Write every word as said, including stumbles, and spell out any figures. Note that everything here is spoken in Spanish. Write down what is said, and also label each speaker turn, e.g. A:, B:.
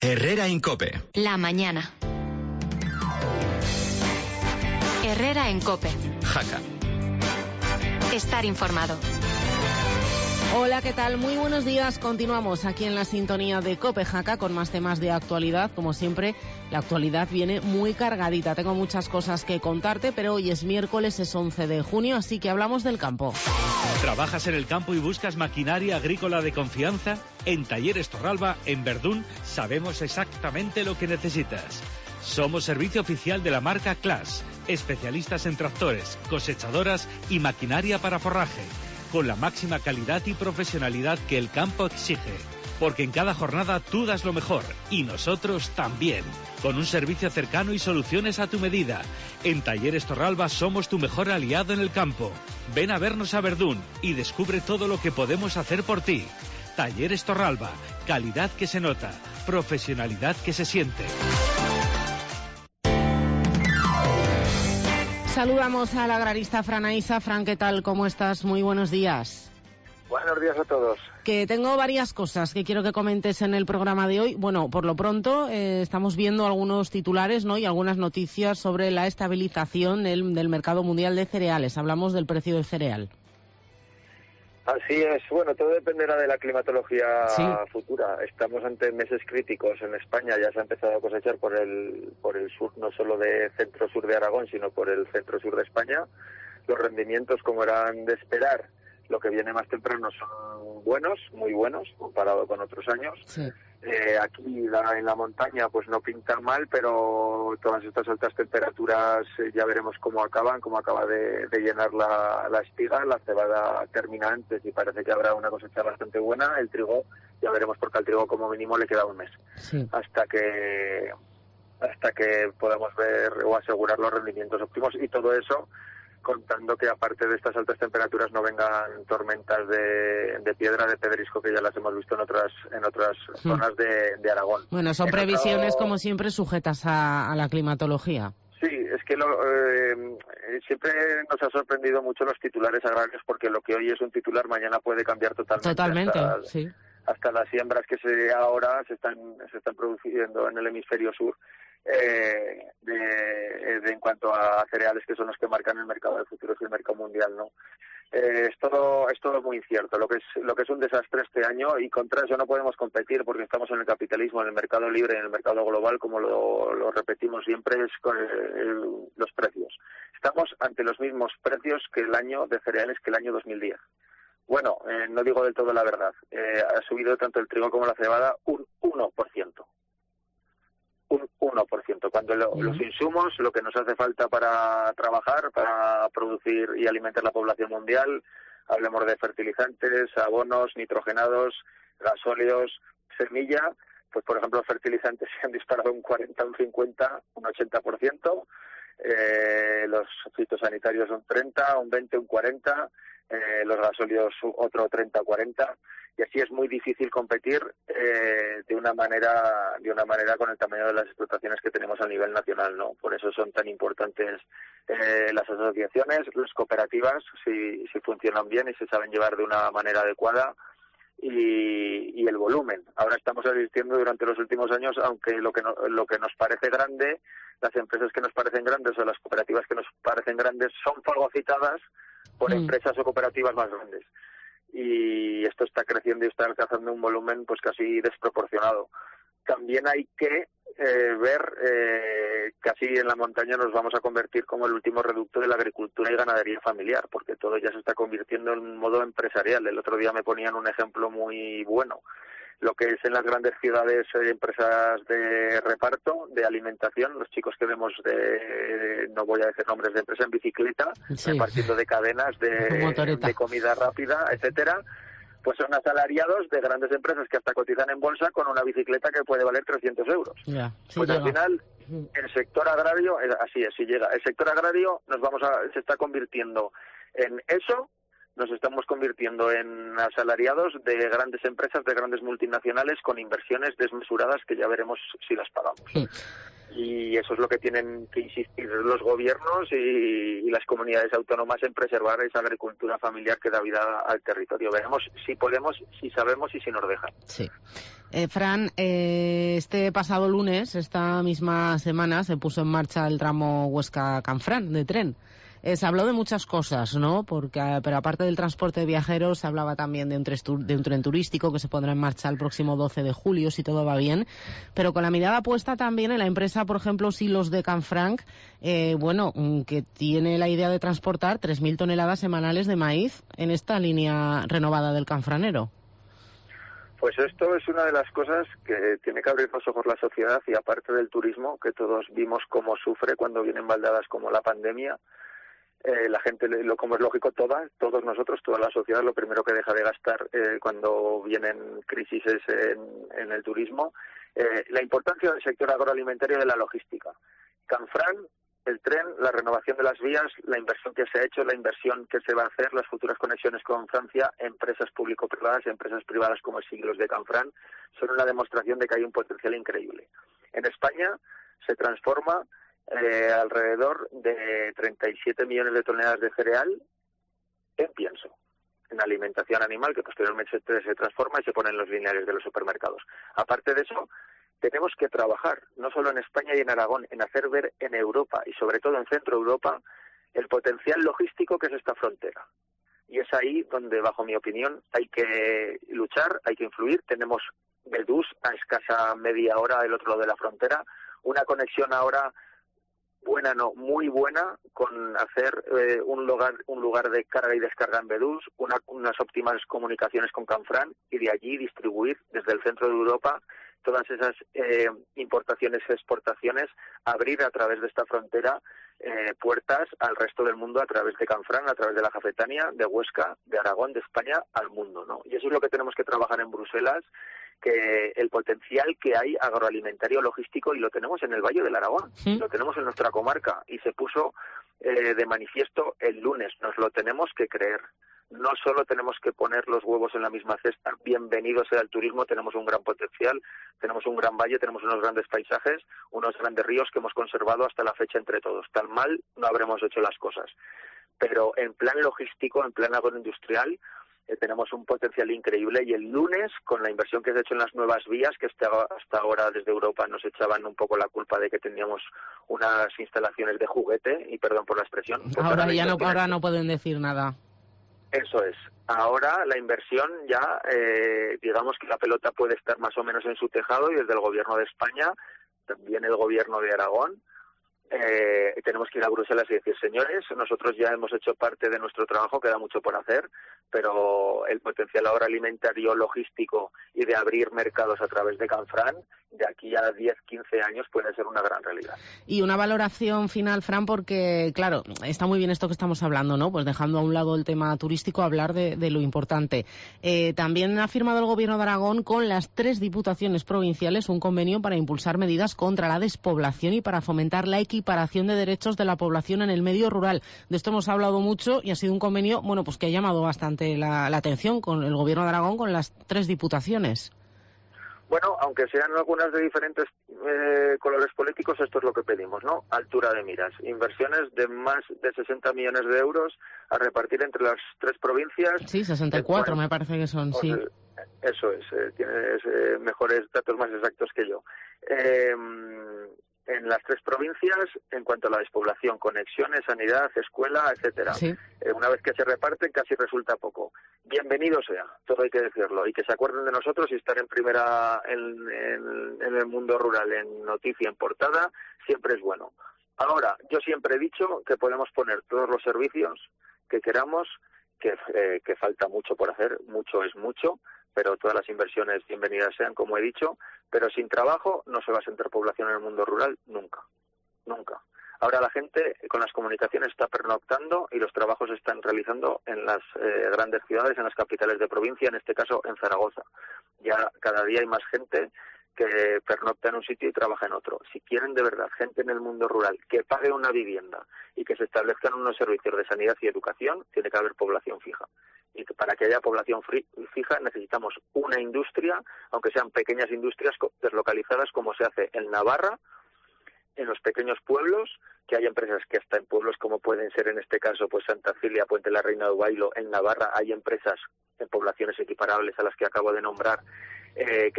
A: Herrera en COPE.
B: La mañana. Herrera en COPE.
A: Jaca.
B: Estar informado.
C: Hola, ¿qué tal? Muy buenos días. Continuamos aquí en la sintonía de COPE Jaca con más temas de actualidad. Como siempre, la actualidad viene muy cargadita. Tengo muchas cosas que contarte, pero hoy es miércoles, es once de junio, así que hablamos del campo.
D: ¿Trabajas en el campo y buscas maquinaria agrícola de confianza? En Talleres Torralba, en Verdún, sabemos exactamente lo que necesitas. Somos servicio oficial de la marca Claas, especialistas en tractores, cosechadoras y maquinaria para forraje, con la máxima calidad y profesionalidad que el campo exige. Porque en cada jornada tú das lo mejor, y nosotros también, con un servicio cercano y soluciones a tu medida. En Talleres Torralba somos tu mejor aliado en el campo. Ven a vernos a Verdún y descubre todo lo que podemos hacer por ti. Talleres Torralba, calidad que se nota, profesionalidad que se siente.
C: Saludamos al agrarista Fran Aiza. Fran, ¿qué tal? ¿Cómo estás? Muy buenos días.
E: Buenos días a todos.
C: Que tengo varias cosas que quiero que comentes en el programa de hoy. Bueno, por lo pronto eh, estamos viendo algunos titulares, ¿no? Y algunas noticias sobre la estabilización del, del mercado mundial de cereales. Hablamos del precio del cereal.
E: Así es. Bueno, todo dependerá de la climatología
C: sí.
E: futura. Estamos ante meses críticos en España. Ya se ha empezado a cosechar por el por el sur, no solo de centro-sur de Aragón, sino por el centro-sur de España. Los rendimientos, como eran de esperar, lo que viene más temprano son buenos, muy buenos, comparado con otros años.
C: Sí.
E: Eh, aquí la, en la montaña pues no pinta mal, pero todas estas altas temperaturas eh, ya veremos cómo acaban, cómo acaba de, de llenar la, la espiga. La cebada termina antes y parece que habrá una cosecha bastante buena. El trigo, ya veremos, porque al trigo como mínimo le queda un mes.
C: Sí.
E: Hasta que hasta que podamos ver o asegurar los rendimientos óptimos, y todo eso contando que aparte de estas altas temperaturas no vengan tormentas de, de piedra, de pedrisco, que ya las hemos visto en otras en otras hmm. zonas de, de Aragón.
C: Bueno, son
E: en
C: previsiones,
E: otro...
C: como siempre, sujetas a, a la climatología.
E: Sí, es que lo, eh, siempre nos ha sorprendido mucho los titulares agrarios, porque lo que hoy es un titular mañana puede cambiar totalmente.
C: Totalmente,
E: hasta,
C: sí.
E: Hasta las siembras que se ahora se están se están produciendo en el hemisferio sur. Eh, de, de en cuanto a cereales, que son los que marcan el mercado de futuros y el mercado mundial, ¿no? Eh, es todo es todo muy incierto. Lo que es lo que es un desastre este año, y contra eso no podemos competir, porque estamos en el capitalismo, en el mercado libre, en el mercado global, como lo, lo repetimos siempre, es con el, los precios. Estamos ante los mismos precios que el año de cereales que el año dos mil diez. Bueno, eh, no digo del todo la verdad. Eh, ha subido tanto el trigo como la cebada un uno por ciento. Un uno por ciento, cuando lo, los insumos, lo que nos hace falta para trabajar, para producir y alimentar la población mundial, hablemos de fertilizantes, abonos, nitrogenados, gasóleos, semilla, pues por ejemplo los fertilizantes se han disparado un cuarenta, un cincuenta, un ochenta por ciento, eh, los fitosanitarios un treinta, un veinte, un cuarenta, eh, los gasóleos otro treinta, cuarenta. Y así es muy difícil competir eh, de una manera de una manera con el tamaño de las explotaciones que tenemos a nivel nacional, ¿no? Por eso son tan importantes eh, las asociaciones, las cooperativas, si, si funcionan bien y se saben llevar de una manera adecuada, y, y el volumen. Ahora estamos asistiendo durante los últimos años, aunque lo que, no, lo que nos parece grande, las empresas que nos parecen grandes o las cooperativas que nos parecen grandes son fagocitadas por mm. empresas o cooperativas más grandes. Y esto está creciendo y está alcanzando un volumen pues casi desproporcionado. También hay que eh, ver eh, que casi en la montaña nos vamos a convertir como el último reducto de la agricultura y ganadería familiar, porque todo ya se está convirtiendo en un modo empresarial. El otro día me ponían un ejemplo muy bueno. Lo que es en las grandes ciudades, eh, empresas de reparto, de alimentación, los chicos que vemos de, no voy a decir nombres de empresa, en bicicleta, sí. repartiendo de cadenas de, de comida rápida, etcétera, pues son asalariados de grandes empresas que hasta cotizan en bolsa con una bicicleta que puede valer trescientos euros. Ya, sí pues llega. Al final, el sector agrario, así es, si llega, el sector agrario nos vamos a, se está convirtiendo en eso. Nos estamos convirtiendo en asalariados de grandes empresas, de grandes multinacionales, con inversiones desmesuradas que ya veremos si las pagamos.
C: Sí.
E: Y eso es lo que tienen que insistir los gobiernos y, y las comunidades autónomas en preservar esa agricultura familiar que da vida al territorio. Veremos si podemos, si sabemos y si nos dejan.
C: Sí. Eh, Fran, eh, este pasado lunes, esta misma semana, se puso en marcha el tramo Huesca-Canfrán de tren. Eh, se habló de muchas cosas, ¿no? Porque, pero aparte del transporte de viajeros, se hablaba también de un, de un tren turístico que se pondrá en marcha el próximo doce de julio, si todo va bien. Pero con la mirada puesta también en la empresa, por ejemplo, Silos de Canfranc, eh, bueno, que tiene la idea de transportar tres mil toneladas semanales de maíz en esta línea renovada del Canfranero.
E: Pues esto es una de las cosas que tiene que abrir los ojos la sociedad, y aparte del turismo, que todos vimos cómo sufre cuando vienen baldadas como la pandemia. Eh, la gente, lo como es lógico, toda, todos nosotros, toda la sociedad, lo primero que deja de gastar eh, cuando vienen crisis es en, en el turismo. Eh, la importancia del sector agroalimentario y de la logística. Canfranc, el tren, la renovación de las vías, la inversión que se ha hecho, la inversión que se va a hacer, las futuras conexiones con Francia, empresas público-privadas, empresas privadas como Silos de Canfranc, son una demostración de que hay un potencial increíble. En España se transforma Eh, alrededor de treinta y siete millones de toneladas de cereal en pienso, en alimentación animal, que posteriormente se, se transforma y se pone en los lineales de los supermercados. Aparte de eso, tenemos que trabajar, no solo en España y en Aragón, en hacer ver en Europa y sobre todo en Centro Europa el potencial logístico que es esta frontera. Y es ahí donde, bajo mi opinión, hay que luchar, hay que influir. Tenemos Bedús a escasa media hora del otro lado de la frontera, una conexión ahora buena, no, muy buena, con hacer eh, un lugar un lugar de carga y descarga en Bedús, una, unas óptimas comunicaciones con Canfranc, y de allí distribuir desde el centro de Europa todas esas eh, importaciones y exportaciones, abrir a través de esta frontera eh, puertas al resto del mundo a través de Canfranc, a través de la Jafetania, de Huesca, de Aragón, de España al mundo, ¿no? Y eso es lo que tenemos que trabajar en Bruselas, que el potencial que hay agroalimentario logístico, y lo tenemos en el Valle del Aragón, ¿sí? Lo tenemos en nuestra comarca, y se puso eh, de manifiesto el lunes. Nos lo tenemos que creer. No solo tenemos que poner los huevos en la misma cesta. Bienvenido sea el turismo, tenemos un gran potencial, tenemos un gran valle, tenemos unos grandes paisajes, unos grandes ríos que hemos conservado hasta la fecha entre todos. Tan mal no habremos hecho las cosas. Pero en plan logístico, en plan agroindustrial, Eh, tenemos un potencial increíble, y el lunes, con la inversión que se ha hecho en las nuevas vías, que hasta, hasta ahora desde Europa nos echaban un poco la culpa de que teníamos unas instalaciones de juguete, y perdón por la expresión. Pues
C: ahora
E: ahora
C: ya no, ahora no pueden decir nada.
E: Eso es. Ahora la inversión ya, eh, digamos que la pelota puede estar más o menos en su tejado, y desde el gobierno de España, también el gobierno de Aragón, Eh, tenemos que ir a Bruselas y decir, señores, nosotros ya hemos hecho parte de nuestro trabajo, queda mucho por hacer, pero el potencial ahora alimentario, logístico y de abrir mercados a través de Canfranc, de aquí a diez, quince años puede ser una gran realidad.
C: Y una valoración final, Fran, porque, claro, está muy bien esto que estamos hablando, ¿no? Pues dejando a un lado el tema turístico, hablar de, de lo importante. Eh, también ha firmado el Gobierno de Aragón con las tres diputaciones provinciales un convenio para impulsar medidas contra la despoblación y para fomentar la equiparación de derechos de la población en el medio rural. De esto hemos hablado mucho y ha sido un convenio, bueno, pues que ha llamado bastante la, la atención con el Gobierno de Aragón, con las tres diputaciones.
E: Bueno, aunque sean algunas de diferentes eh, colores políticos, esto es lo que pedimos, ¿no? Altura de miras. Inversiones de más de sesenta millones de euros a repartir entre las tres provincias.
C: Sí, sesenta y cuatro
E: bueno,
C: me parece que son, sí.
E: Eso es, eh, tienes eh, mejores datos más exactos que yo. Eh, en las tres provincias, en cuanto a la despoblación, conexiones, sanidad, escuela, etcétera.
C: Sí.
E: Eh, una vez que se reparten, casi resulta poco. Bienvenido sea, todo hay que decirlo, y que se acuerden de nosotros y estar en primera en, en, en el mundo rural, en noticia, en portada, siempre es bueno. Ahora, yo siempre he dicho que podemos poner todos los servicios que queramos, que, eh, que falta mucho por hacer, mucho es mucho, pero todas las inversiones bienvenidas sean, como he dicho, pero sin trabajo no se va a sentar población en el mundo rural nunca, nunca. Ahora la gente con las comunicaciones está pernoctando y los trabajos se están realizando en las eh, grandes ciudades, en las capitales de provincia, en este caso en Zaragoza. Ya cada día hay más gente que pernocta en un sitio y trabaja en otro. Si quieren de verdad gente en el mundo rural que pague una vivienda y que se establezcan unos servicios de sanidad y educación, tiene que haber población fija. Y para que haya población fija necesitamos una industria, aunque sean pequeñas industrias deslocalizadas, como se hace en Navarra, en los pequeños pueblos, que hay empresas que hasta en pueblos como pueden ser en este caso pues Santa Cilia, Puente la Reina de Bailo, en Navarra hay empresas en poblaciones equiparables a las que acabo de nombrar, eh,